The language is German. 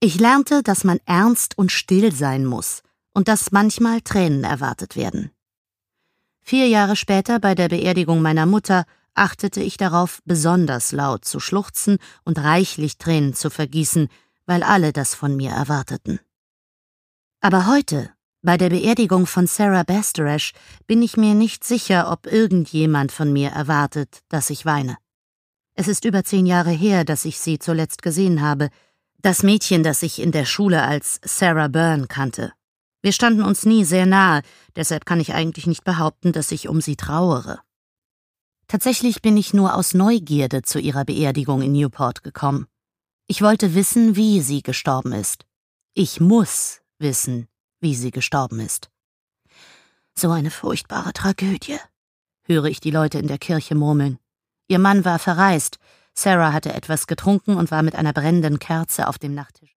Ich lernte, dass man ernst und still sein muss und dass manchmal Tränen erwartet werden. 4 Jahre später, bei der Beerdigung meiner Mutter, achtete ich darauf, besonders laut zu schluchzen und reichlich Tränen zu vergießen, weil alle das von mir erwarteten. Aber heute, bei der Beerdigung von Sarah Bastarash, bin ich mir nicht sicher, ob irgendjemand von mir erwartet, dass ich weine. Es ist über 10 Jahre her, dass ich sie zuletzt gesehen habe, das Mädchen, das ich in der Schule als Sarah Byrne kannte. Wir standen uns nie sehr nahe, deshalb kann ich eigentlich nicht behaupten, dass ich um sie trauere. Tatsächlich bin ich nur aus Neugierde zu ihrer Beerdigung in Newport gekommen. Ich wollte wissen, wie sie gestorben ist. Ich muss wissen, wie sie gestorben ist. So eine furchtbare Tragödie, höre ich die Leute in der Kirche murmeln. Ihr Mann war verreist, Sarah hatte etwas getrunken und war mit einer brennenden Kerze auf dem Nachttisch.